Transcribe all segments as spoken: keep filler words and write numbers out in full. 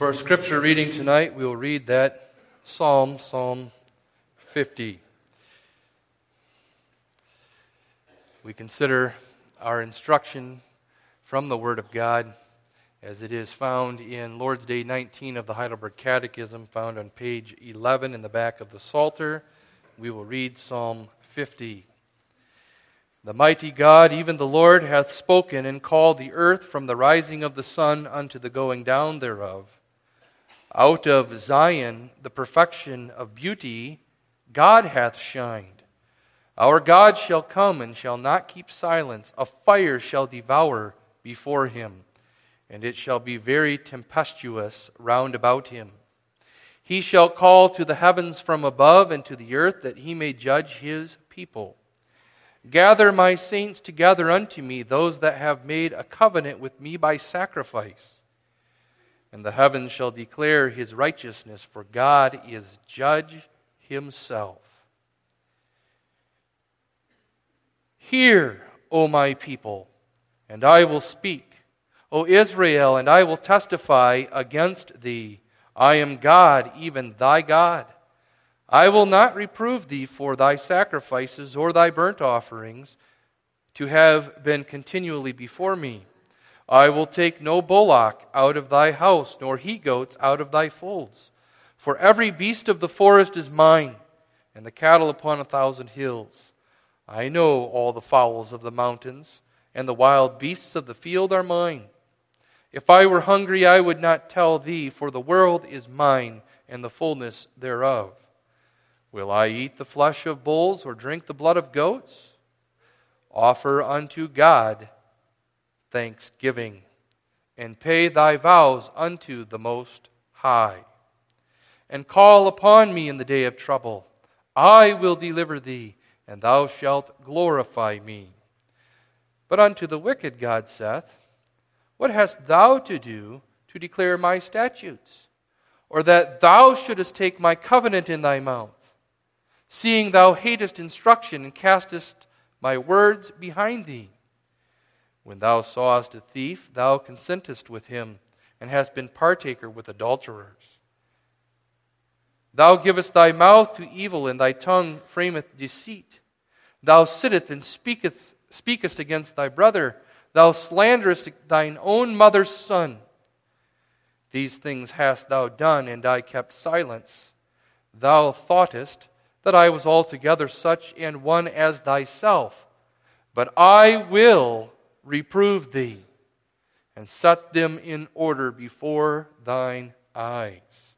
For our scripture reading tonight, we will read that Psalm, Psalm fifty. We consider our instruction from the Word of God as it is found in Lord's Day nineteen of the Heidelberg Catechism, found on page eleven in the back of the Psalter. We will read Psalm fifty. The mighty God, even the Lord, hath spoken and called the earth from the rising of the sun unto the going down thereof. Out of Zion, the perfection of beauty, God hath shined. Our God shall come and shall not keep silence. A fire shall devour before him, and it shall be very tempestuous round about him. He shall call to the heavens from above and to the earth, that he may judge his people. Gather my saints together unto me, those that have made a covenant with me by sacrifice. And the heavens shall declare his righteousness, for God is judge himself. Hear, O my people, and I will speak. O Israel, and I will testify against thee. I am God, even thy God. I will not reprove thee for thy sacrifices or thy burnt offerings, to have been continually before me. I will take no bullock out of thy house, nor he-goats out of thy folds. For every beast of the forest is mine, and the cattle upon a thousand hills. I know all the fowls of the mountains, and the wild beasts of the field are mine. If I were hungry, I would not tell thee, for the world is mine, and the fullness thereof. Will I eat the flesh of bulls, or drink the blood of goats? Offer unto God thanksgiving, and pay thy vows unto the Most High. And call upon me in the day of trouble. I will deliver thee, and thou shalt glorify me. But unto the wicked God saith, What hast thou to do to declare my statutes? Or that thou shouldest take my covenant in thy mouth, seeing thou hatest instruction and castest my words behind thee? When thou sawest a thief, thou consentest with him, and hast been partaker with adulterers. Thou givest thy mouth to evil, and thy tongue frameth deceit. Thou sittest and speaketh, speakest against thy brother. Thou slanderest thine own mother's son. These things hast thou done, and I kept silence. Thou thoughtest that I was altogether such an one as thyself. But I will reprove thee, and set them in order before thine eyes.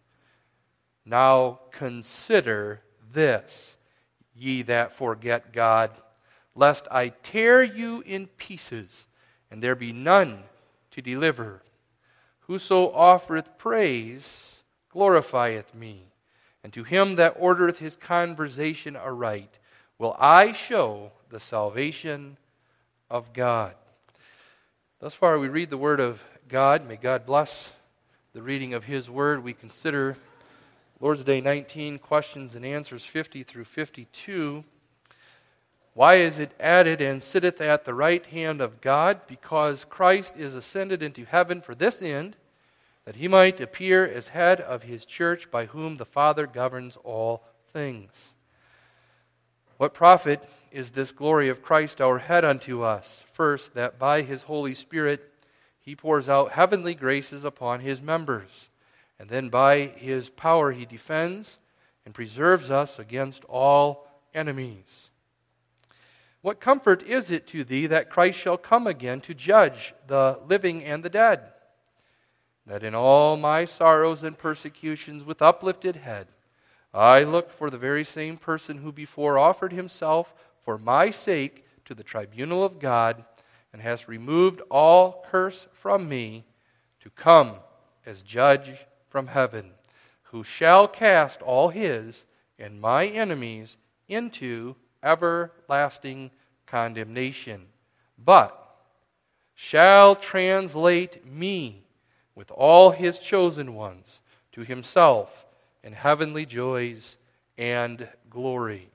Now consider this, ye that forget God, lest I tear you in pieces, and there be none to deliver. Whoso offereth praise glorifieth me, and to him that ordereth his conversation aright will I show the salvation of God. Thus far we read the Word of God. May God bless the reading of His Word. We consider Lord's Day nineteen, questions and answers fifty through fifty-two. Why is it added, and sitteth at the right hand of God? Because Christ is ascended into heaven for this end, that He might appear as head of His church, by whom the Father governs all things. What profit is this glory of Christ our head unto us? First, that by His Holy Spirit He pours out heavenly graces upon His members, and then by His power He defends and preserves us against all enemies. What comfort is it to thee that Christ shall come again to judge the living and the dead? That in all my sorrows and persecutions with uplifted head, I look for the very same person who before offered himself for my sake to the tribunal of God, and has removed all curse from me, to come as judge from heaven, who shall cast all his and my enemies into everlasting condemnation, but shall translate me with all his chosen ones to himself in heavenly joys and glory.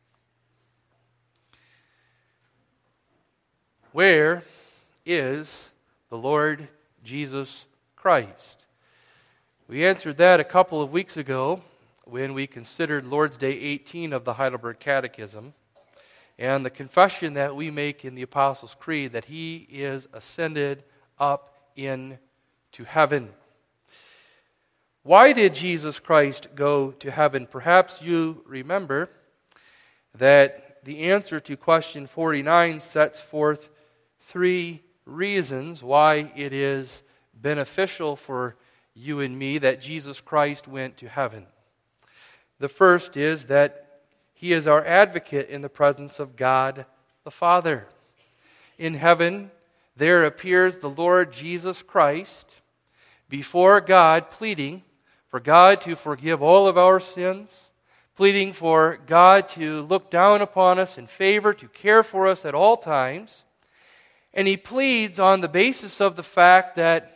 Where is the Lord Jesus Christ? We answered that a couple of weeks ago when we considered Lord's Day eighteen of the Heidelberg Catechism and the confession that we make in the Apostles' Creed that He is ascended up into heaven. Why did Jesus Christ go to heaven? Perhaps you remember that the answer to question forty-nine sets forth three reasons why it is beneficial for you and me that Jesus Christ went to heaven. The first is that He is our advocate in the presence of God the Father. In heaven, there appears the Lord Jesus Christ before God, pleading for God to forgive all of our sins, pleading for God to look down upon us in favor, to care for us at all times. And He pleads on the basis of the fact that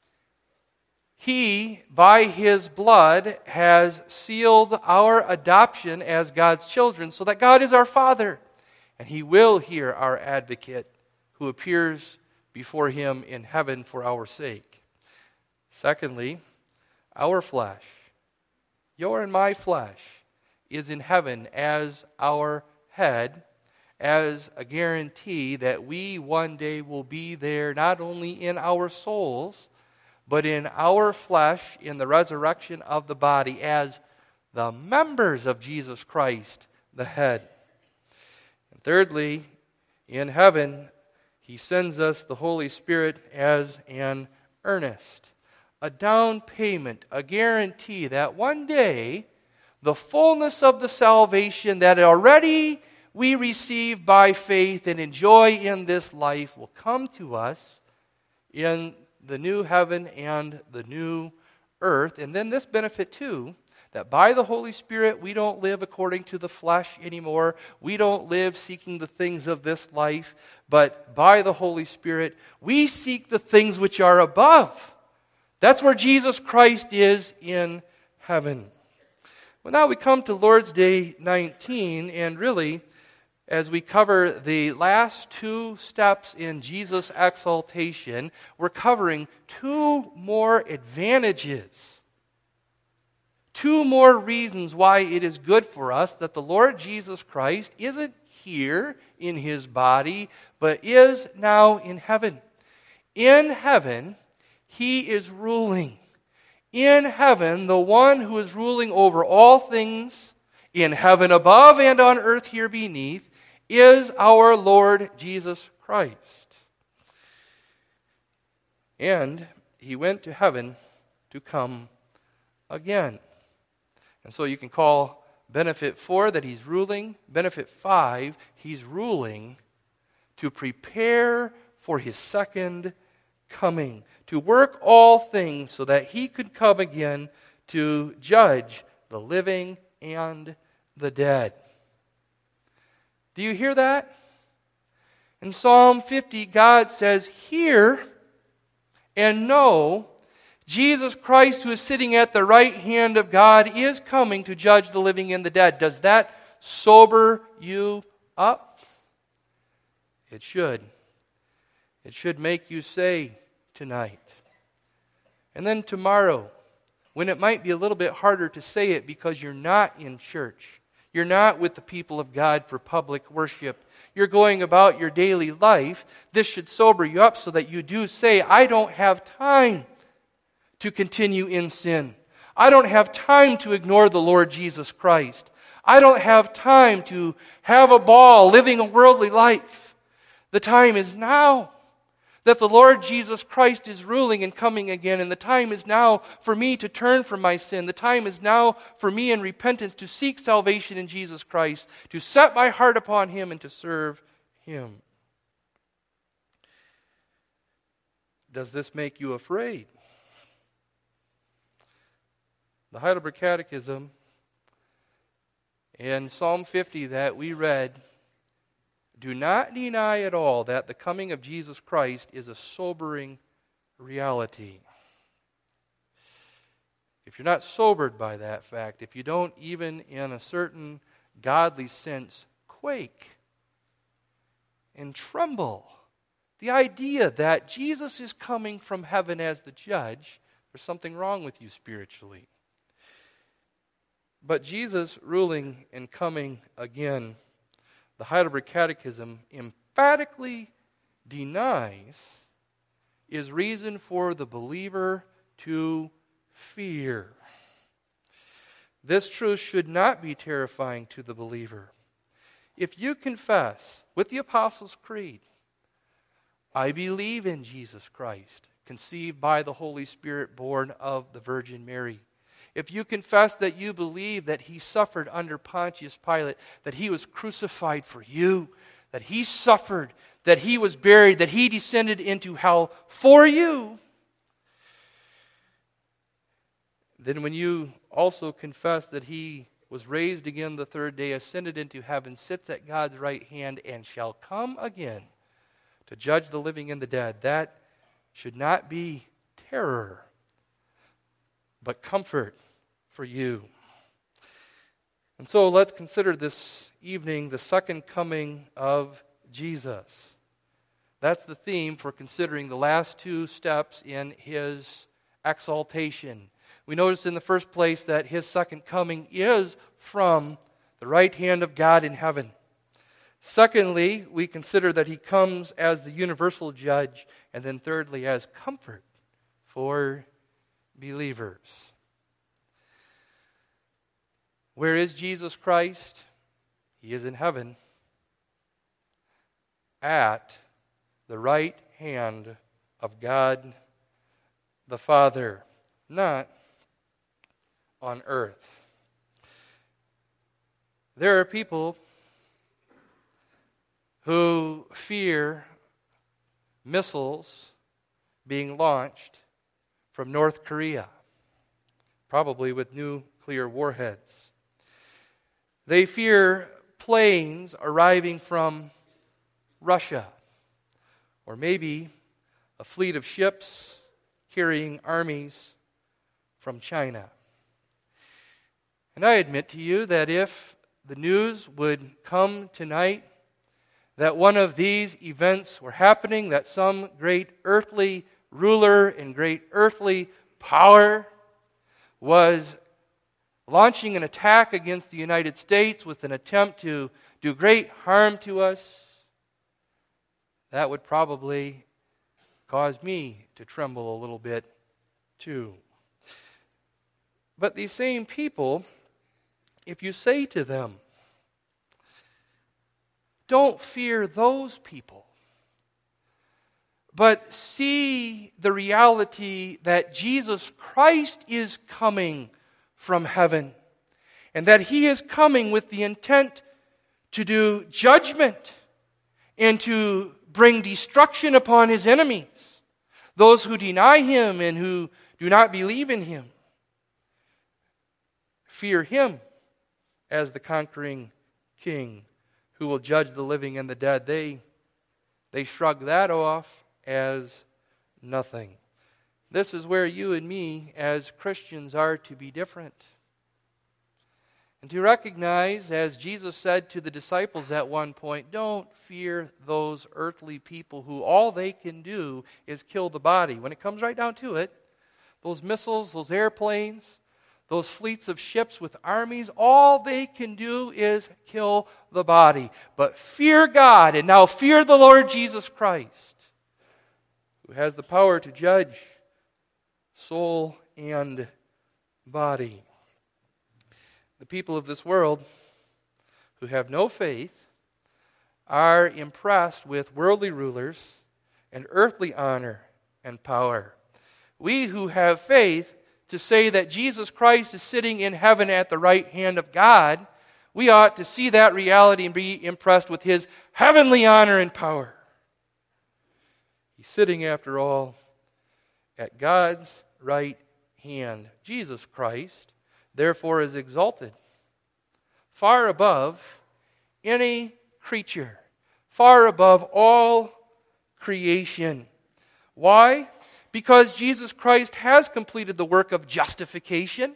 He, by His blood, has sealed our adoption as God's children so that God is our Father. And He will hear our advocate who appears before Him in heaven for our sake. Secondly, our flesh, your and my flesh, is in heaven as our head, as a guarantee that we one day will be there not only in our souls, but in our flesh, in the resurrection of the body, as the members of Jesus Christ, the head. And thirdly, in heaven, He sends us the Holy Spirit as an earnest, a down payment, a guarantee that one day, the fullness of the salvation that already we receive by faith and enjoy in this life will come to us in the new heaven and the new earth. And then this benefit too, that by the Holy Spirit we don't live according to the flesh anymore. We don't live seeking the things of this life, but by the Holy Spirit we seek the things which are above. That's where Jesus Christ is in heaven. Well, now we come to Lord's Day nineteen, and really, as we cover the last two steps in Jesus' exaltation, we're covering two more advantages, two more reasons why it is good for us that the Lord Jesus Christ isn't here in His body, but is now in heaven. In heaven, He is ruling. In heaven, the one who is ruling over all things in heaven above and on earth here beneath is our Lord Jesus Christ. And He went to heaven to come again. And so you can call benefit four that He's ruling. Benefit five, He's ruling to prepare for His second coming, to work all things so that He could come again to judge the living and the dead. Do you hear that? In Psalm fifty, God says, "Hear and know Jesus Christ, who is sitting at the right hand of God, is coming to judge the living and the dead." Does that sober you up? It should. It should make you say tonight. And then tomorrow, when it might be a little bit harder to say it because you're not in church, you're not with the people of God for public worship, you're going about your daily life, this should sober you up so that you do say, "I don't have time to continue in sin. I don't have time to ignore the Lord Jesus Christ. I don't have time to have a ball living a worldly life. The time is now that the Lord Jesus Christ is ruling and coming again, and the time is now for me to turn from my sin. The time is now for me in repentance to seek salvation in Jesus Christ, to set my heart upon Him and to serve Him." Does this make you afraid? The Heidelberg Catechism and Psalm fifty that we read do not deny at all that the coming of Jesus Christ is a sobering reality. If you're not sobered by that fact, if you don't even in a certain godly sense quake and tremble, the idea that Jesus is coming from heaven as the judge, There's something wrong with you spiritually. But Jesus ruling and coming again, the Heidelberg Catechism emphatically denies, is reason for the believer to fear. This truth should not be terrifying to the believer. If you confess with the Apostles' Creed, I believe in Jesus Christ, conceived by the Holy Spirit, born of the Virgin Mary. If you confess that you believe that he suffered under Pontius Pilate, that he was crucified for you, that he suffered, that he was buried, that he descended into hell for you, then when you also confess that he was raised again the third day, ascended into heaven, sits at God's right hand, and shall come again to judge the living and the dead, that should not be terror, but comfort for you. And so let's consider this evening the second coming of Jesus. That's the theme for considering the last two steps in his exaltation. We notice in the first place that his second coming is from the right hand of God in heaven. Secondly, we consider that he comes as the universal judge, and then thirdly, as comfort for believers. Where is Jesus Christ? He is in heaven, at the right hand of God the Father, not on earth. There are people who fear missiles being launched from North Korea, probably with nuclear warheads. They fear planes arriving from Russia, or maybe a fleet of ships carrying armies from China. And I admit to you that if the news would come tonight that one of these events were happening, that some great earthly ruler and great earthly power was launching an attack against the United States with an attempt to do great harm to us, that would probably cause me to tremble a little bit too. But these same people, if you say to them, don't fear those people, but see the reality that Jesus Christ is coming from heaven, and that he is coming with the intent to do judgment and to bring destruction upon his enemies, those who deny him and who do not believe in him. Fear him as the conquering king who will judge the living and the dead. They, they shrug that off as nothing. This is where you and me as Christians are to be different. And to recognize, as Jesus said to the disciples at one point, don't fear those earthly people who all they can do is kill the body. When it comes right down to it, those missiles, those airplanes, those fleets of ships with armies, all they can do is kill the body. But fear God, and now fear the Lord Jesus Christ, who has the power to judge soul and body. The people of this world who have no faith are impressed with worldly rulers and earthly honor and power. We who have faith to say that Jesus Christ is sitting in heaven at the right hand of God, we ought to see that reality and be impressed with his heavenly honor and power. He's sitting, after all, at God's right hand. Jesus Christ, therefore, is exalted far above any creature, far above all creation. Why? Because Jesus Christ has completed the work of justification.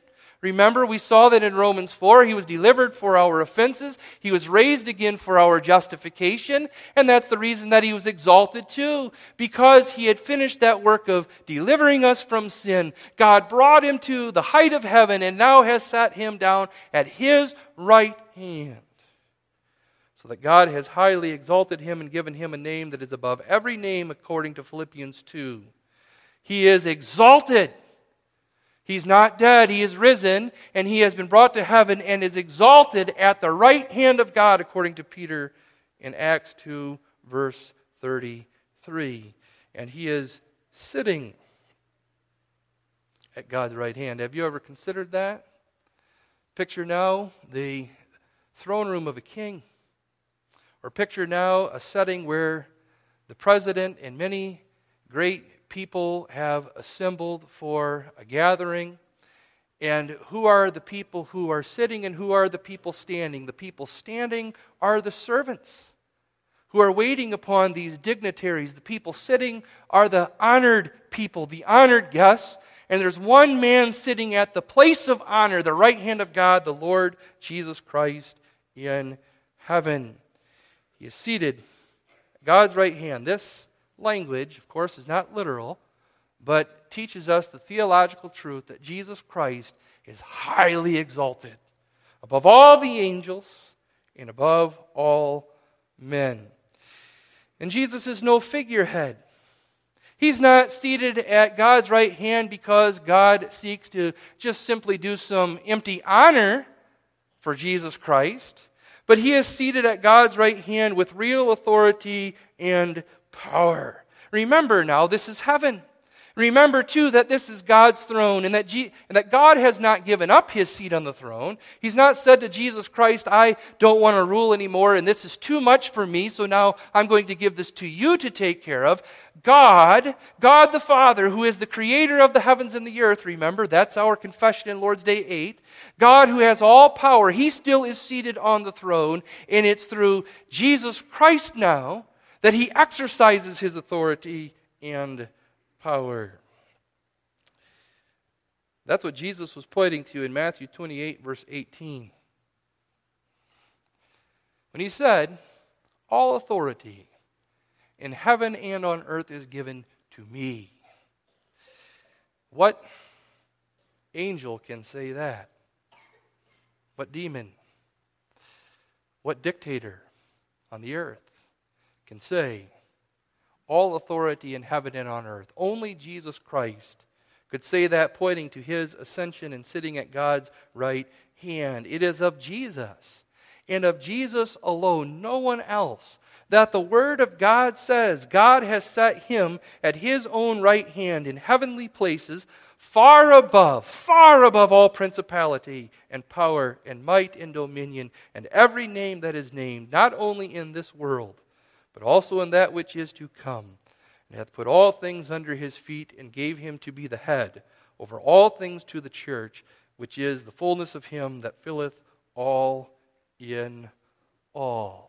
Remember, we saw that in Romans four, he was delivered for our offenses. He was raised again for our justification. And that's the reason that he was exalted too. Because he had finished that work of delivering us from sin. God brought him to the height of heaven and now has sat him down at his right hand. So that God has highly exalted him and given him a name that is above every name, according to Philippians two. He is exalted. He's not dead, he is risen, and he has been brought to heaven and is exalted at the right hand of God, according to Peter in Acts two, verse thirty-three. And he is sitting at God's right hand. Have you ever considered that? Picture now the throne room of a king. Or picture now a setting where the president and many great people have assembled for a gathering. And who are the people who are sitting and who are the people standing? The people standing are the servants who are waiting upon these dignitaries. The people sitting are the honored people, the honored guests. And there's one man sitting at the place of honor, the right hand of God, the Lord Jesus Christ in heaven. He is seated at God's right hand. This language, of course, is not literal, but teaches us the theological truth that Jesus Christ is highly exalted above all the angels and above all men. And Jesus is no figurehead. He's not seated at God's right hand because God seeks to just simply do some empty honor for Jesus Christ, but he is seated at God's right hand with real authority and power. Remember now, this is heaven. Remember, too, that this is God's throne and that, G- and that God has not given up his seat on the throne. He's not said to Jesus Christ, I don't want to rule anymore and this is too much for me, so now I'm going to give this to you to take care of. God, God the Father, who is the creator of the heavens and the earth, remember, that's our confession in Lord's Day eight. God who has all power, he still is seated on the throne, and it's through Jesus Christ now that he exercises his authority and power. That's what Jesus was pointing to in Matthew twenty-eight, verse eighteen. When he said, all authority in heaven and on earth is given to me. What angel can say that? What demon? What dictator on the earth can say, all authority in heaven and on earth? Only Jesus Christ could say that, pointing to his ascension and sitting at God's right hand. It is of Jesus, and of Jesus alone, no one else, that the Word of God says God has set him at his own right hand in heavenly places, far above, far above all principality and power and might and dominion and every name that is named, not only in this world, but also in that which is to come, and hath put all things under his feet, and gave him to be the head over all things to the church, which is the fullness of him that filleth all in all.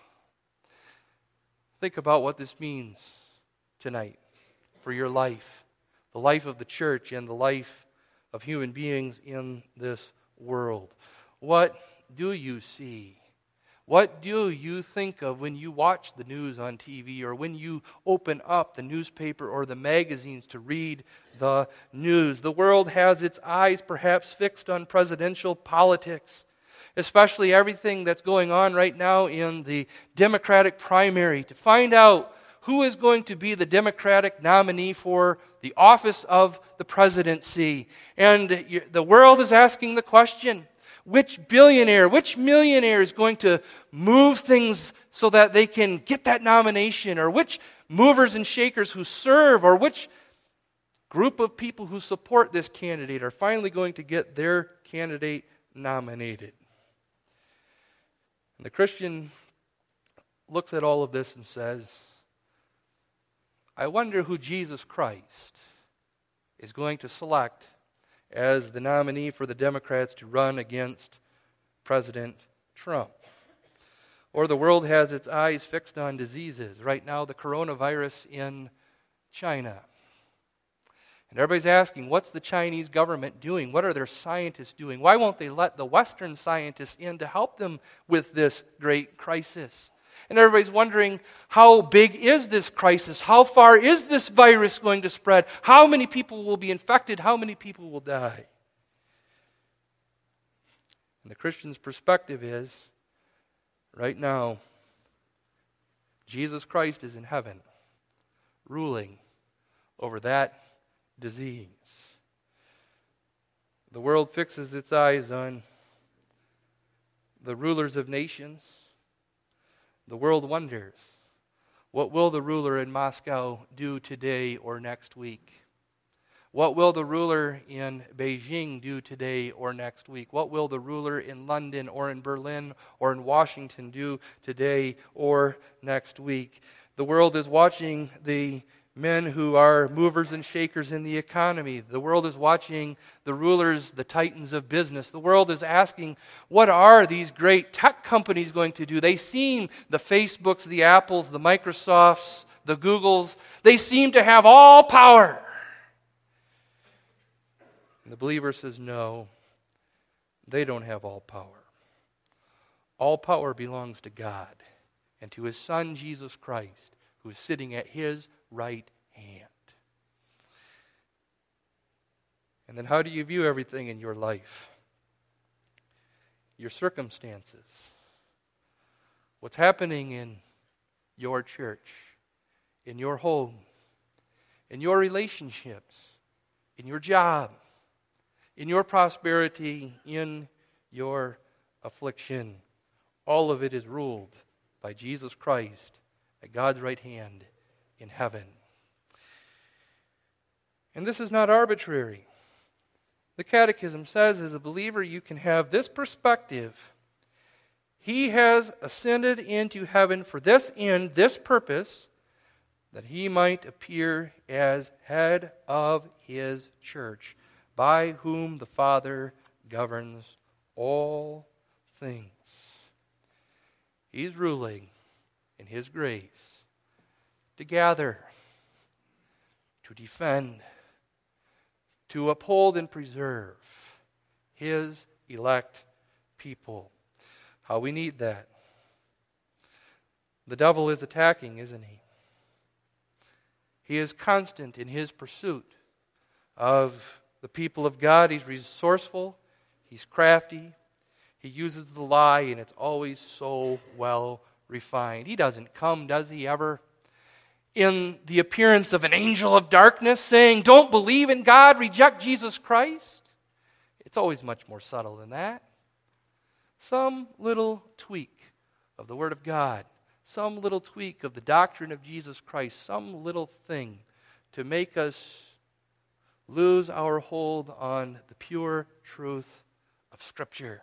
Think about what this means tonight for your life, the life of the church and the life of human beings in this world. What do you see? What do you think of when you watch the news on T V or when you open up the newspaper or the magazines to read the news? The world has its eyes perhaps fixed on presidential politics, especially everything that's going on right now in the Democratic primary, to find out who is going to be the Democratic nominee for the office of the presidency. And the world is asking the question, which billionaire, which millionaire is going to move things so that they can get that nomination? Or which movers and shakers who serve, or which group of people who support this candidate are finally going to get their candidate nominated? And the Christian looks at all of this and says, I wonder who Jesus Christ is going to select as the nominee for the Democrats to run against President Trump. Or the world has its eyes fixed on diseases. Right now, the coronavirus in China. And everybody's asking, what's the Chinese government doing? What are their scientists doing? Why won't they let the Western scientists in to help them with this great crisis? And everybody's wondering, how big is this crisis? How far is this virus going to spread? How many people will be infected? How many people will die? And the Christian's perspective is, right now, Jesus Christ is in heaven, ruling over that disease. The world fixes its eyes on the rulers of nations. The world wonders, what will the ruler in Moscow do today or next week? What will the ruler in Beijing do today or next week? What will the ruler in London or in Berlin or in Washington do today or next week? The world is watching the men who are movers and shakers in the economy. The world is watching the rulers, the titans of business. The world is asking, what are these great tech companies going to do? They seem, the Facebooks, the Apples, the Microsofts, the Googles, they seem to have all power. And the believer says, no, they don't have all power. All power belongs to God and to His Son, Jesus Christ, who is sitting at His right hand. And then how do you view everything in your life? Your circumstances. What's happening in your church, in your home, in your relationships, in your job, in your prosperity, in your affliction. All of it is ruled by Jesus Christ at God's right hand in heaven. And this is not arbitrary. The Catechism says, as a believer, you can have this perspective. He has ascended into heaven for this end, this purpose, that He might appear as head of His church, by whom the Father governs all things. He's ruling in His grace to gather, to defend, to uphold and preserve His elect people. How we need that. The devil is attacking, isn't he? He is constant in his pursuit of the people of God. He's resourceful, he's crafty, he uses the lie, and it's always so well refined. He doesn't come, does he, ever in the appearance of an angel of darkness saying, don't believe in God, reject Jesus Christ? It's always much more subtle than that. Some little tweak of the Word of God, some little tweak of the doctrine of Jesus Christ, some little thing to make us lose our hold on the pure truth of Scripture.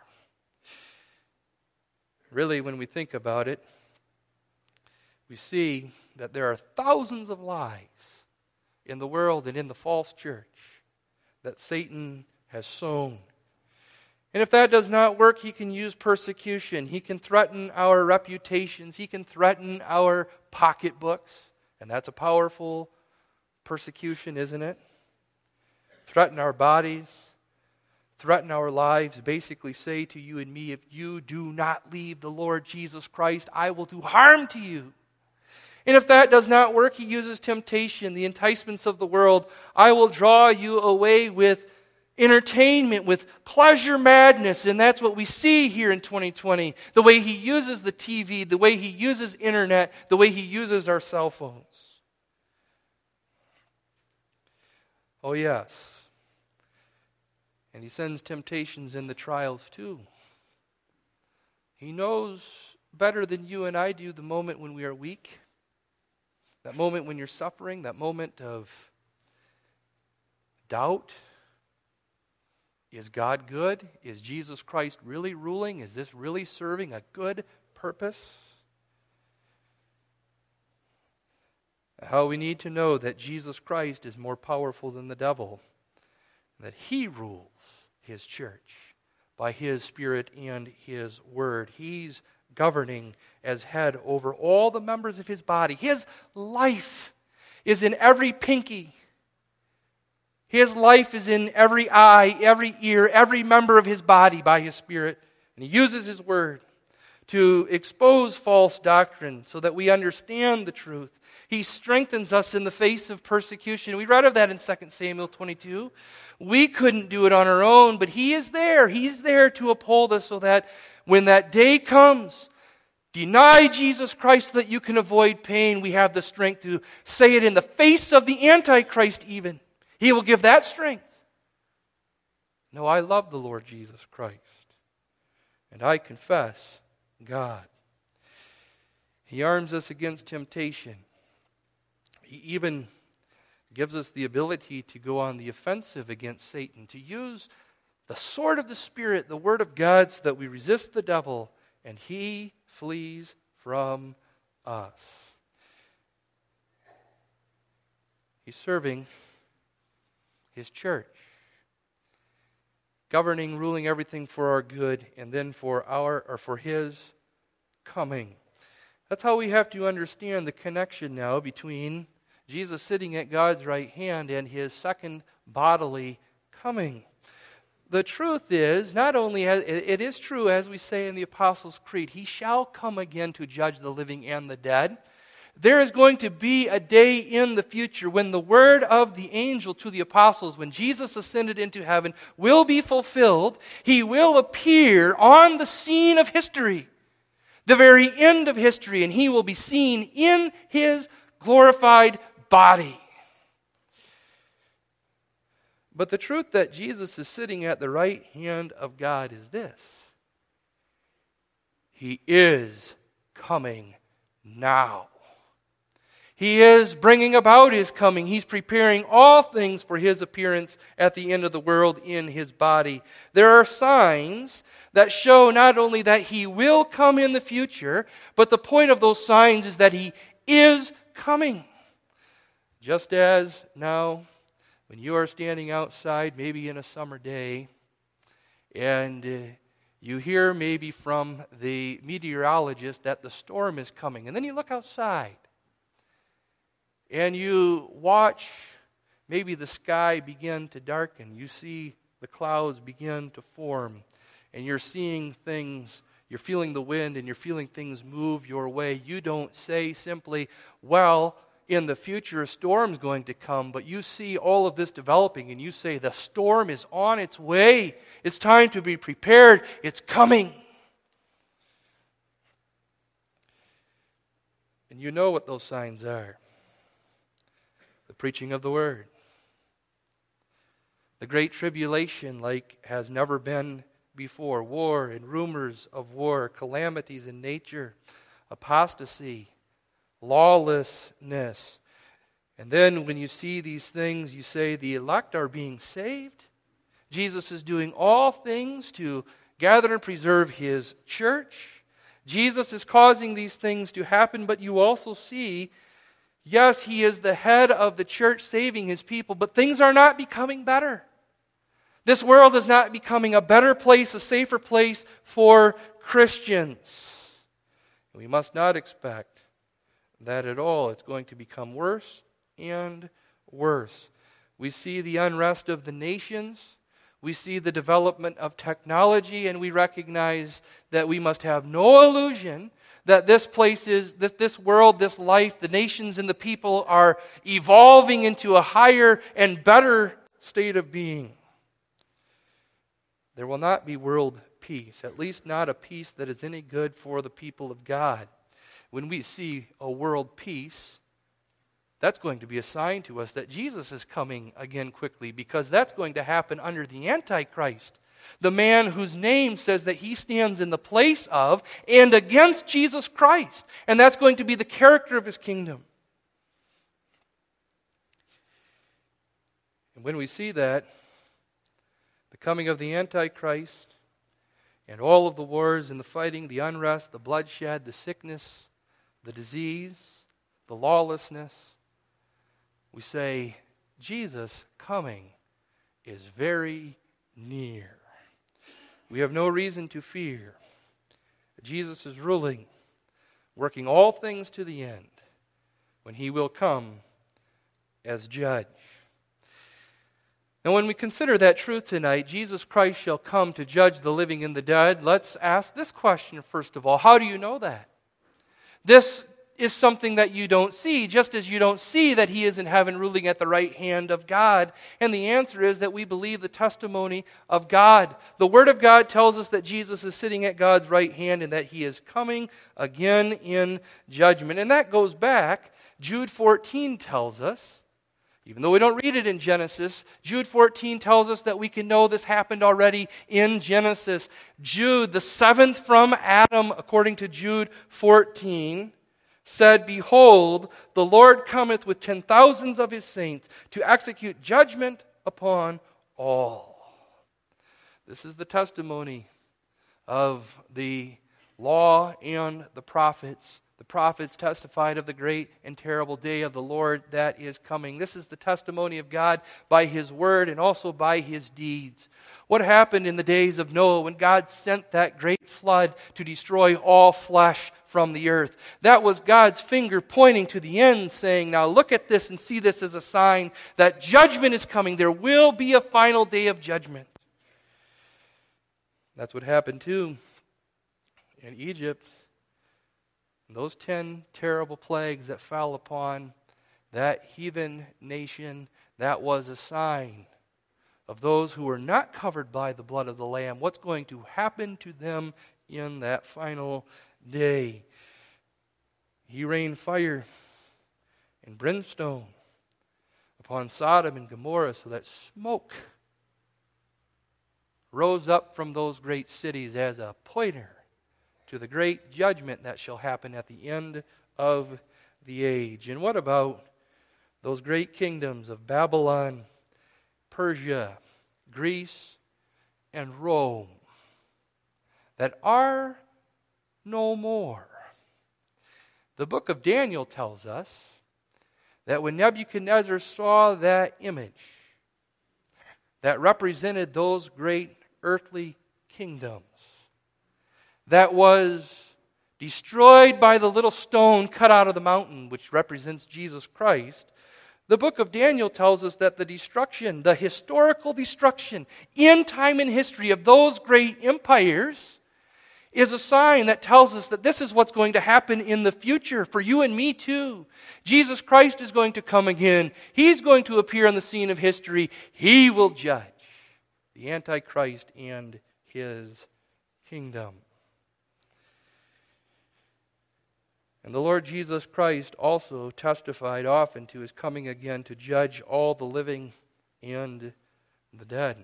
Really, when we think about it, we see that there are thousands of lies in the world and in the false church that Satan has sown. And if that does not work, he can use persecution. He can threaten our reputations. He can threaten our pocketbooks. And that's a powerful persecution, isn't it? Threaten our bodies, threaten our lives, basically say to you and me, if you do not leave the Lord Jesus Christ, I will do harm to you. And if that does not work, he uses temptation, the enticements of the world. I will draw you away with entertainment, with pleasure madness, and that's what we see here in twenty twenty. The way he uses the T V, the way he uses internet, the way he uses our cell phones. Oh yes. And he sends temptations in the trials too. He knows better than you and I do the moment when we are weak, that moment when you're suffering, that moment of doubt. Is God good? Is Jesus Christ really ruling? Is this really serving a good purpose? How we need to know that Jesus Christ is more powerful than the devil, that he rules his church by his Spirit and his word. He's governing as head over all the members of his body. His life is in every pinky. His life is in every eye, every ear, every member of His body by His Spirit. And He uses His Word to expose false doctrine so that we understand the truth. He strengthens us in the face of persecution. We read of that in Second Samuel twenty-two. We couldn't do it on our own, but He is there. He's there to uphold us so that when that day comes, deny Jesus Christ so that you can avoid pain. We have the strength to say it in the face of the Antichrist even. He will give that strength. No, I love the Lord Jesus Christ, and I confess God. He arms us against temptation. He even gives us the ability to go on the offensive against Satan, to use the sword of the Spirit, the Word of God, so that we resist the devil, and he flees from us. He's serving His church, governing, ruling everything for our good, and then for our or for His coming. That's how we have to understand the connection now between Jesus sitting at God's right hand and His second bodily coming. The truth is, not only has, it is true, as we say in the Apostles' Creed, He shall come again to judge the living and the dead. There is going to be a day in the future when the word of the angel to the apostles, when Jesus ascended into heaven, will be fulfilled. He will appear on the scene of history, the very end of history, and He will be seen in His glorified body. But the truth that Jesus is sitting at the right hand of God is this: He is coming now. He is bringing about His coming. He's preparing all things for His appearance at the end of the world in His body. There are signs that show not only that He will come in the future, but the point of those signs is that He is coming. Just as now, when you are standing outside, maybe in a summer day, and uh, you hear maybe from the meteorologist that the storm is coming, and then you look outside, and you watch maybe the sky begin to darken. You see the clouds begin to form, and you're seeing things, you're feeling the wind, and you're feeling things move your way. You don't say simply, well, in the future a storm's going to come, but you see all of this developing, and you say the storm is on its way. It's time to be prepared. It's coming. And you know what those signs are. The preaching of the Word. The great tribulation like has never been before. War and rumors of war, calamities in nature, apostasy, lawlessness. And then when you see these things, you say the elect are being saved. Jesus is doing all things to gather and preserve His church. Jesus is causing these things to happen, but you also see, yes, He is the head of the church saving His people, but things are not becoming better. This world is not becoming a better place, a safer place for Christians. We must not expect that at all. It's going to become worse and worse. We see the unrest of the nations. We see the development of technology, and we recognize that we must have no illusion that this place is, this, this world, this life, the nations and the people are evolving into a higher and better state of being. There will not be world peace, at least not a peace that is any good for the people of God. When we see a world peace, that's going to be a sign to us that Jesus is coming again quickly, because that's going to happen under the Antichrist, the man whose name says that he stands in the place of and against Jesus Christ. And that's going to be the character of his kingdom. And when we see that, the coming of the Antichrist and all of the wars and the fighting, the unrest, the bloodshed, the sickness, the disease, the lawlessness, we say, Jesus coming is very near. We have no reason to fear. Jesus is ruling, working all things to the end, when He will come as judge. Now, when we consider that truth tonight, Jesus Christ shall come to judge the living and the dead, let's ask this question first of all. How do you know that? This is something that you don't see, just as you don't see that he is in heaven ruling at the right hand of God. And the answer is that we believe the testimony of God. The Word of God tells us that Jesus is sitting at God's right hand and that he is coming again in judgment. And that goes back, Jude fourteen tells us, even though we don't read it in Genesis, Jude fourteen tells us that we can know this happened already in Genesis. Jude, the seventh from Adam, according to Jude fourteen, said, "Behold, the Lord cometh with ten thousands of his saints to execute judgment upon all." This is the testimony of the law and the prophets. The prophets testified of the great and terrible day of the Lord that is coming. This is the testimony of God by his word and also by his deeds. What happened in the days of Noah when God sent that great flood to destroy all flesh from the earth? That was God's finger pointing to the end, saying, now look at this and see this as a sign that judgment is coming. There will be a final day of judgment. That's what happened too in Egypt. Those ten terrible plagues that fell upon that heathen nation, that was a sign of those who were not covered by the blood of the Lamb. What's going to happen to them in that final day? He rained fire and brimstone upon Sodom and Gomorrah so that smoke rose up from those great cities as a pointer to the great judgment that shall happen at the end of the age. And what about those great kingdoms of Babylon, Persia, Greece, and Rome that are no more? The book of Daniel tells us that when Nebuchadnezzar saw that image that represented those great earthly kingdoms, that was destroyed by the little stone cut out of the mountain, which represents Jesus Christ, the book of Daniel tells us that the destruction, the historical destruction in time and history of those great empires is a sign that tells us that this is what's going to happen in the future for you and me too. Jesus Christ is going to come again. He's going to appear on the scene of history. He will judge the Antichrist and his kingdom. And the Lord Jesus Christ also testified often to his coming again to judge all the living and the dead.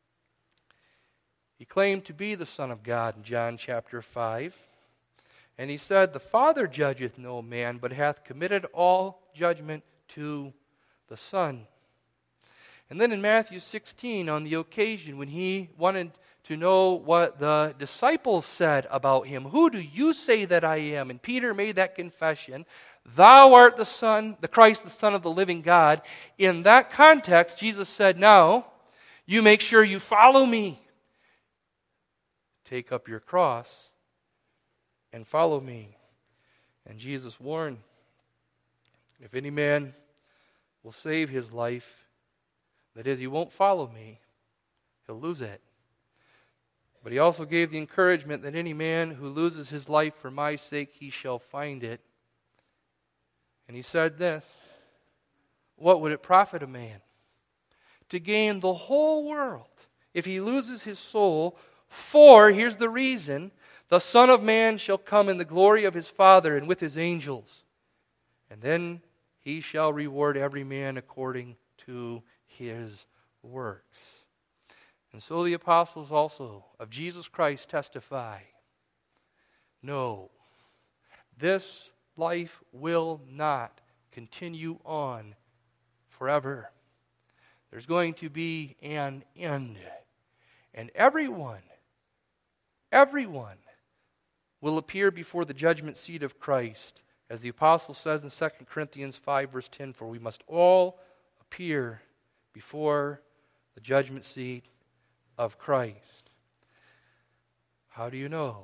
He claimed to be the Son of God in John chapter five. And he said, "The Father judgeth no man, but hath committed all judgment to the Son." And then in Matthew sixteen, on the occasion when he wanted to know what the disciples said about him, "Who do you say that I am?" And Peter made that confession, "Thou art the Son, the Christ, the Son of the living God." In that context, Jesus said, "Now, you make sure you follow me. Take up your cross and follow me." And Jesus warned, if any man will save his life, that is, he won't follow me, he'll lose it. But he also gave the encouragement that any man who loses his life for my sake, he shall find it. And he said this, "What would it profit a man to gain the whole world if he loses his soul? For," here's the reason, "the Son of Man shall come in the glory of his Father and with his angels. And then he shall reward every man according to his works." And so the apostles also of Jesus Christ testify, no, this life will not continue on forever. There's going to be an end. And everyone, everyone will appear before the judgment seat of Christ. As the apostle says in Second Corinthians five, verse ten, "For we must all appear before the judgment seat of Christ." How do you know?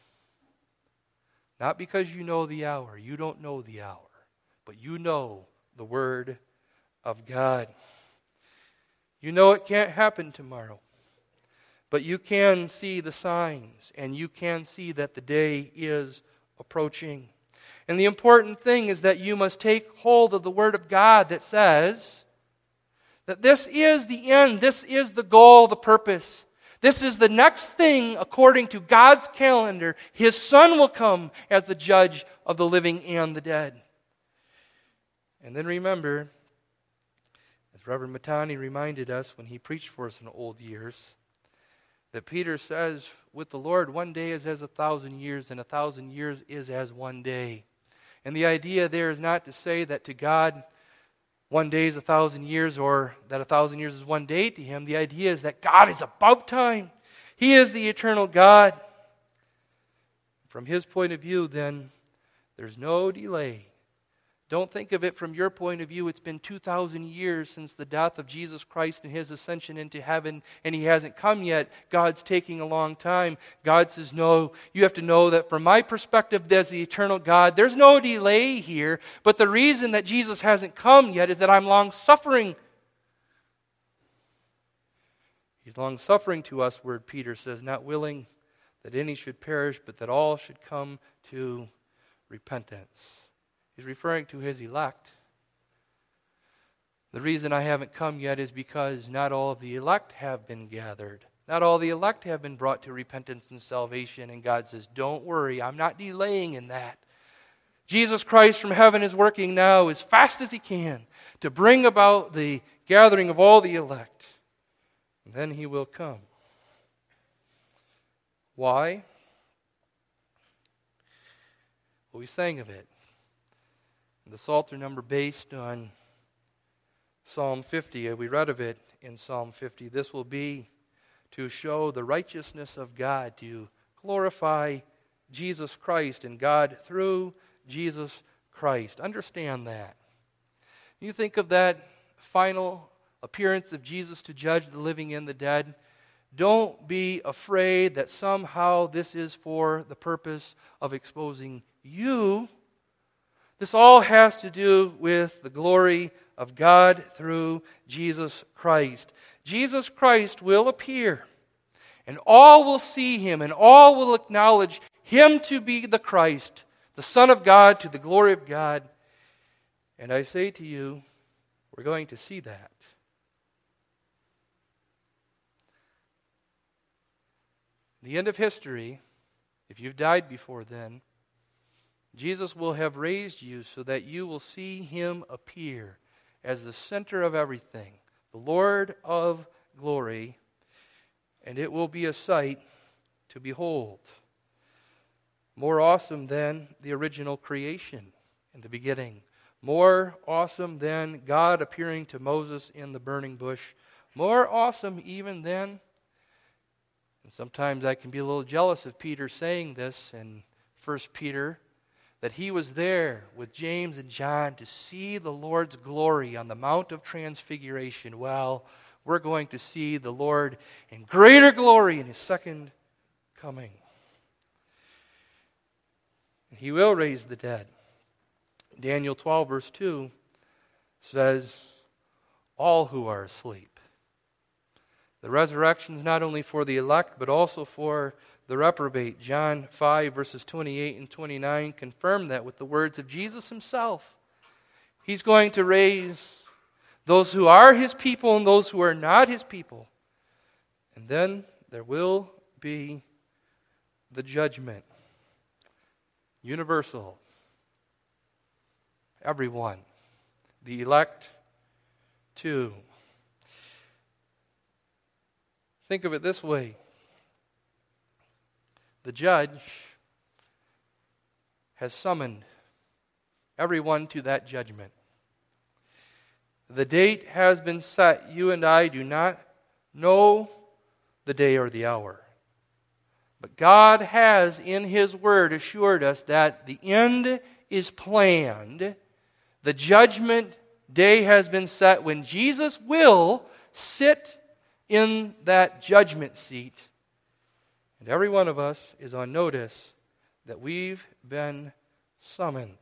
Not because you know the hour. You don't know the hour. But you know the Word of God. You know it can't happen tomorrow. But you can see the signs, and you can see that the day is approaching. And the important thing is that you must take hold of the Word of God that says that this is the end, this is the goal, the purpose. This is the next thing according to God's calendar. His Son will come as the judge of the living and the dead. And then remember, as Reverend Matani reminded us when he preached for us in old years, that Peter says, with the Lord, one day is as a thousand years, and a thousand years is as one day. And the idea there is not to say that to God, one day is a thousand years, or that a thousand years is one day to Him. The idea is that God is above time. He is the eternal God. From His point of view, then, there's no delay. Don't think of it from your point of view. It's been two thousand years since the death of Jesus Christ and His ascension into heaven, and He hasn't come yet. God's taking a long time. God says, no, you have to know that from my perspective as the eternal God, there's no delay here, but the reason that Jesus hasn't come yet is that I'm long-suffering. He's long-suffering to us, word Peter says, not willing that any should perish, but that all should come to repentance. He's referring to His elect. The reason I haven't come yet is because not all of the elect have been gathered. Not all the elect have been brought to repentance and salvation. And God says, don't worry, I'm not delaying in that. Jesus Christ from heaven is working now as fast as He can to bring about the gathering of all the elect. And then He will come. Why? Well, we sang of it. The Psalter number based on Psalm fifty, we read of it in Psalm fifty. This will be to show the righteousness of God, to glorify Jesus Christ and God through Jesus Christ. Understand that. You think of that final appearance of Jesus to judge the living and the dead. Don't be afraid that somehow this is for the purpose of exposing you. This all has to do with the glory of God through Jesus Christ. Jesus Christ will appear, and all will see Him, and all will acknowledge Him to be the Christ, the Son of God, to the glory of God. And I say to you, we're going to see that. The end of history, if you've died before then, Jesus will have raised you so that you will see Him appear as the center of everything, the Lord of glory, and it will be a sight to behold. More awesome than the original creation in the beginning. More awesome than God appearing to Moses in the burning bush. More awesome even than, and sometimes I can be a little jealous of Peter saying this in First Peter, that he was there with James and John to see the Lord's glory on the Mount of Transfiguration. Well, we're going to see the Lord in greater glory in His second coming. And He will raise the dead. Daniel twelve verse two says, all who are asleep. The resurrection is not only for the elect, but also for the reprobate. John five verses twenty-eight and twenty-nine confirm that with the words of Jesus Himself. He's going to raise those who are His people and those who are not His people. And then there will be the judgment. Universal. Everyone. The elect too. Think of it this way. The judge has summoned everyone to that judgment. The date has been set. You and I do not know the day or the hour. But God has, in His Word, assured us that the end is planned. The judgment day has been set when Jesus will sit in that judgment seat. And every one of us is on notice that we've been summoned.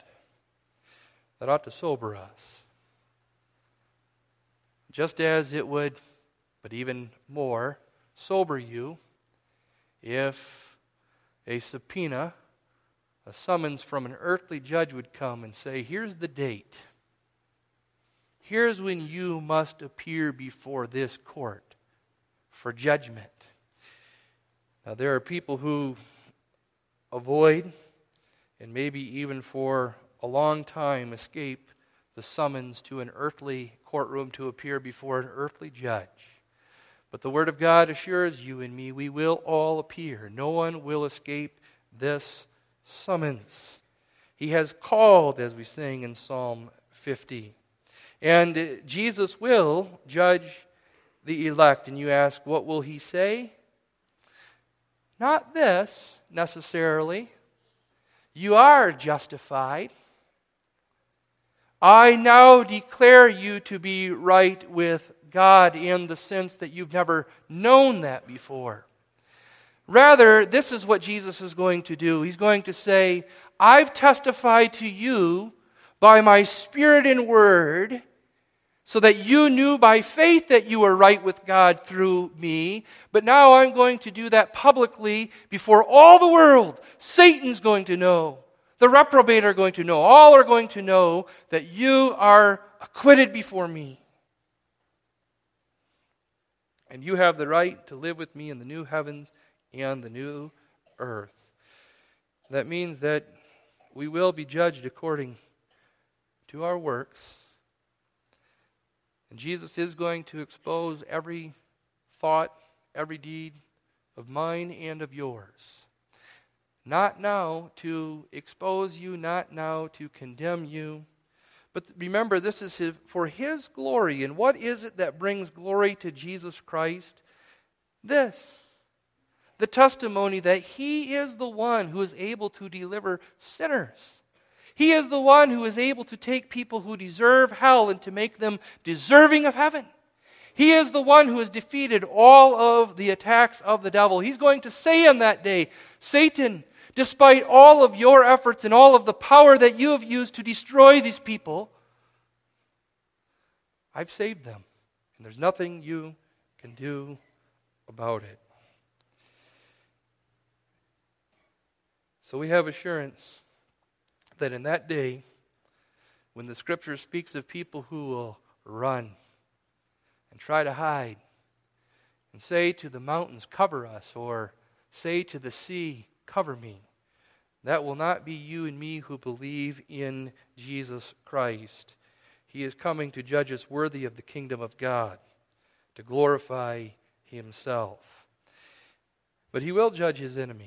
That ought to sober us. Just as it would But even more, sober you if a subpoena, a summons from an earthly judge would come and say, here's the date. Here's when you must appear before this court for judgment. Now, there are people who avoid and maybe even for a long time escape the summons to an earthly courtroom to appear before an earthly judge. But the Word of God assures you and me we will all appear. No one will escape this summons. He has called, as we sing in Psalm fifty. And Jesus will judge the elect. And you ask, what will he say? Not this, necessarily. You are justified. I now declare you to be right with God in the sense that you've never known that before. Rather, this is what Jesus is going to do. He's going to say, I've testified to you by my Spirit and Word, so that you knew by faith that you were right with God through me. But now I'm going to do that publicly before all the world. Satan's going to know. The reprobate are going to know. All are going to know that you are acquitted before me. And you have the right to live with me in the new heavens and the new earth. That means that we will be judged according to our works. And Jesus is going to expose every thought, every deed of mine and of yours. Not now to expose you, not now to condemn you. But remember, this is his, for His glory. And what is it that brings glory to Jesus Christ? This. The testimony that He is the one who is able to deliver sinners. He is the one who is able to take people who deserve hell and to make them deserving of heaven. He is the one who has defeated all of the attacks of the devil. He's going to say on that day, Satan, despite all of your efforts and all of the power that you have used to destroy these people, I've saved them. And there's nothing you can do about it. So we have assurance that in that day, when the Scripture speaks of people who will run and try to hide and say to the mountains, cover us, or say to the sea, cover me, that will not be you and me who believe in Jesus Christ. He is coming to judge us worthy of the kingdom of God, to glorify Himself. But He will judge His enemies.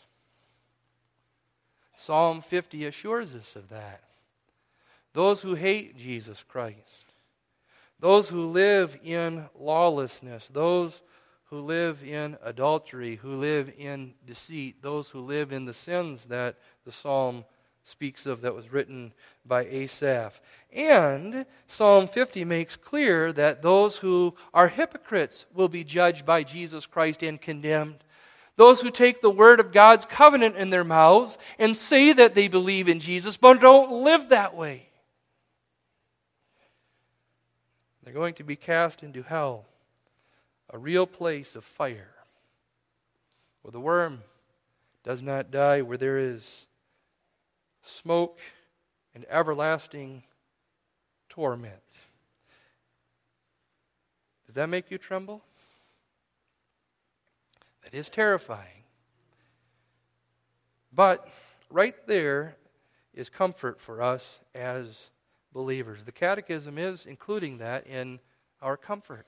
Psalm fifty assures us of that. Those who hate Jesus Christ, those who live in lawlessness, those who live in adultery, who live in deceit, those who live in the sins that the psalm speaks of that was written by Asaph. And Psalm fifty makes clear that those who are hypocrites will be judged by Jesus Christ and condemned. Those who take the word of God's covenant in their mouths and say that they believe in Jesus, but don't live that way. They're going to be cast into hell, a real place of fire, where the worm does not die, where there is smoke and everlasting torment. Does that make you tremble? That is terrifying. But right there is comfort for us as believers. The Catechism is including that in our comfort.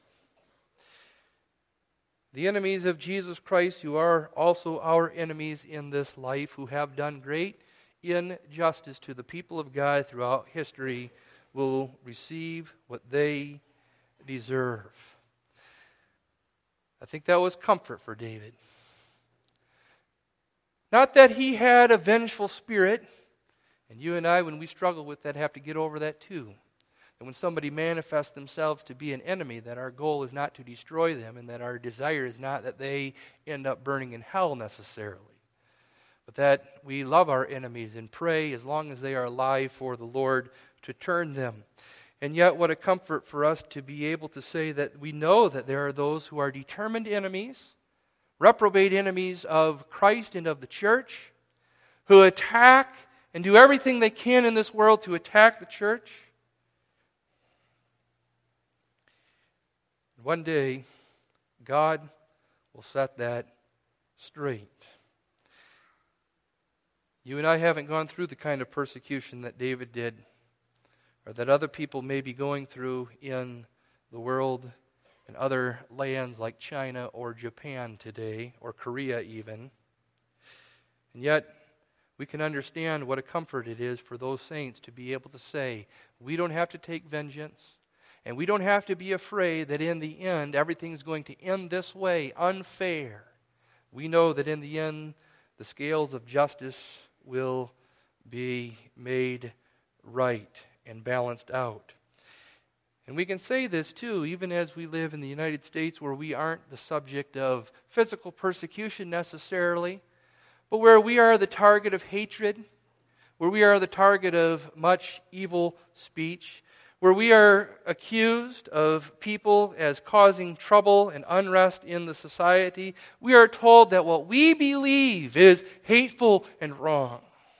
The enemies of Jesus Christ, who are also our enemies in this life, who have done great injustice to the people of God throughout history, will receive what they deserve. I think that was comfort for David. Not that he had a vengeful spirit, and you and I, when we struggle with that, have to get over that too. And when somebody manifests themselves to be an enemy, that our goal is not to destroy them, and that our desire is not that they end up burning in hell necessarily. But that we love our enemies and pray as long as they are alive for the Lord to turn them. And yet, what a comfort for us to be able to say that we know that there are those who are determined enemies, reprobate enemies of Christ and of the church, who attack and do everything they can in this world to attack the church. One day, God will set that straight. You and I haven't gone through the kind of persecution that David did, or that other people may be going through in the world and other lands like China or Japan today, or Korea even. And yet, we can understand what a comfort it is for those saints to be able to say, we don't have to take vengeance, and we don't have to be afraid that in the end everything's going to end this way, unfair. We know that in the end the scales of justice will be made right and balanced out. And we can say this too, even as we live in the United States, where we aren't the subject of physical persecution necessarily, but where we are the target of hatred, where we are the target of much evil speech, where we are accused of people as causing trouble and unrest in the society. We are told that what we believe is hateful and wrong.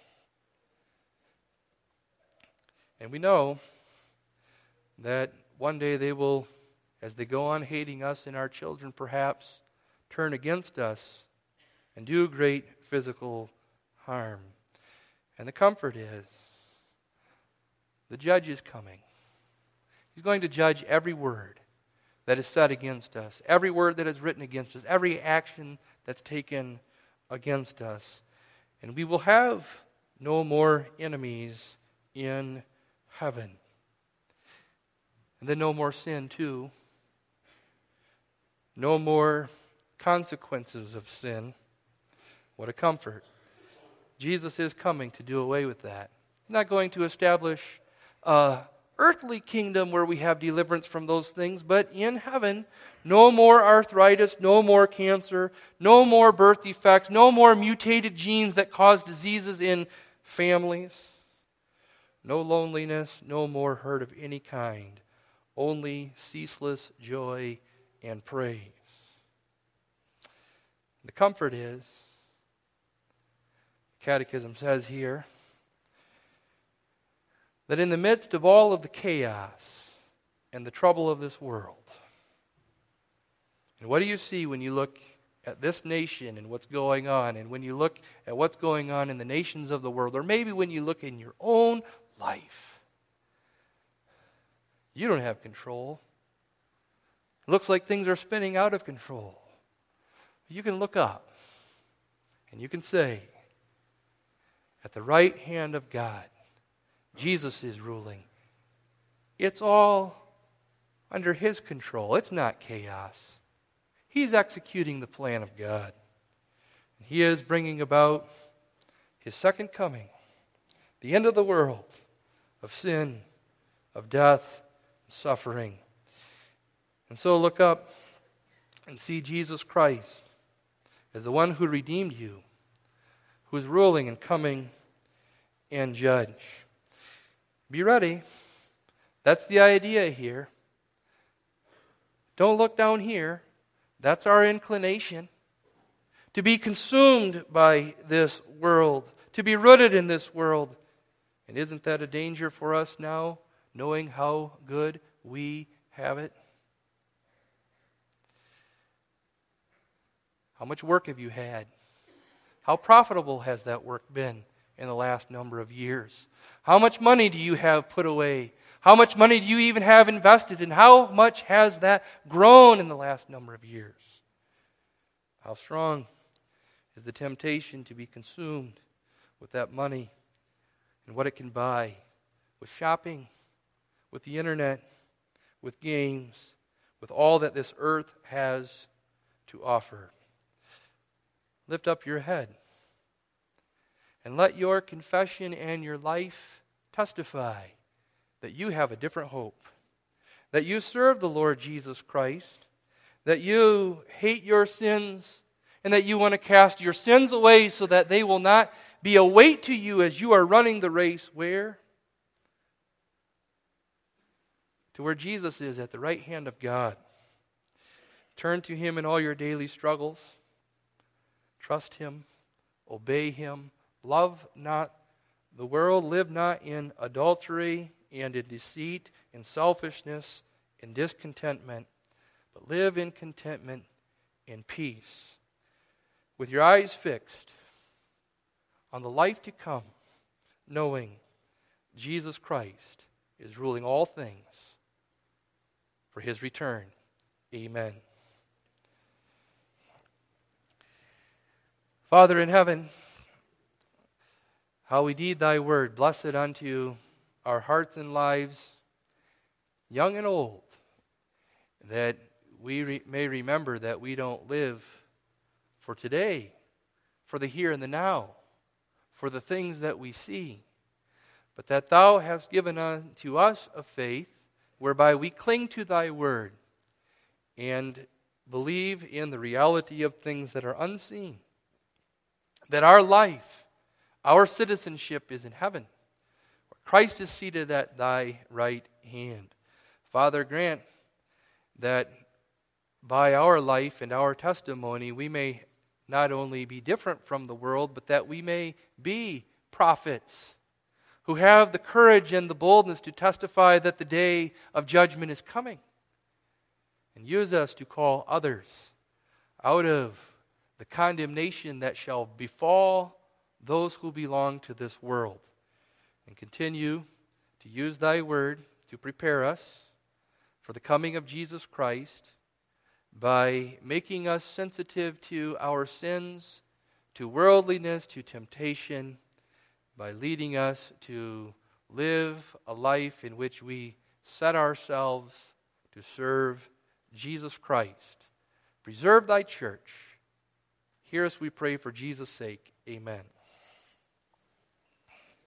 And we know that one day they will, as they go on hating us and our children perhaps, turn against us and do great physical harm. And the comfort is, the judge is coming. He's going to judge every word that is said against us, every word that is written against us, every action that's taken against us. And we will have no more enemies in heaven. And then no more sin too. No more consequences of sin. What a comfort. Jesus is coming to do away with that. He's not going to establish a earthly kingdom where we have deliverance from those things, but in heaven, no more arthritis, no more cancer, no more birth defects, no more mutated genes that cause diseases in families, no loneliness, no more hurt of any kind, only ceaseless joy and praise. The comfort is, the Catechism says here, that in the midst of all of the chaos and the trouble of this world, and what do you see when you look at this nation and what's going on, and when you look at what's going on in the nations of the world, or maybe when you look in your own life? You don't have control. It looks like things are spinning out of control. You can look up and you can say, at the right hand of God, Jesus is ruling. It's all under His control. It's not chaos. He's executing the plan of God. He is bringing about His second coming, the end of the world, of sin, of death, and suffering. And so look up and see Jesus Christ as the one who redeemed you, who is ruling and coming and judge. Be ready. That's the idea here. Don't look down here. That's our inclination. To be consumed by this world. To be rooted in this world. And isn't that a danger for us now, knowing how good we have it? How much work have you had? How profitable has that work been in the last number of years? How much money do you have put away? How much money do you even have invested? And how much has that grown in the last number of years? How strong is the temptation to be consumed with that money and what it can buy, with shopping, with the internet, with games, with all that this earth has to offer? Lift up your head and let your confession and your life testify that you have a different hope, that you serve the Lord Jesus Christ, that you hate your sins, and that you want to cast your sins away so that they will not be a weight to you as you are running the race where? to where Jesus is at the right hand of God. Turn to Him in all your daily struggles. Trust Him. Obey Him. Love not the world. Live not in adultery and in deceit, in selfishness, in discontentment, but live in contentment and peace, with your eyes fixed on the life to come, knowing Jesus Christ is ruling all things for His return. Amen. Father in heaven, how we need Thy word. Blessed unto our hearts and lives, young and old, that we re- may remember that we don't live for today, for the here and the now, for the things that we see, but that Thou hast given unto us a faith whereby we cling to Thy word and believe in the reality of things that are unseen, that our life, our citizenship is in heaven, where Christ is seated at Thy right hand. Father, grant that by our life and our testimony, we may not only be different from the world, but that we may be prophets who have the courage and the boldness to testify that the day of judgment is coming. And use us to call others out of the condemnation that shall befall those who belong to this world. And continue to use Thy word to prepare us for the coming of Jesus Christ by making us sensitive to our sins, to worldliness, to temptation, by leading us to live a life in which we set ourselves to serve Jesus Christ. Preserve Thy church. Hear us, we pray, for Jesus' sake. Amen.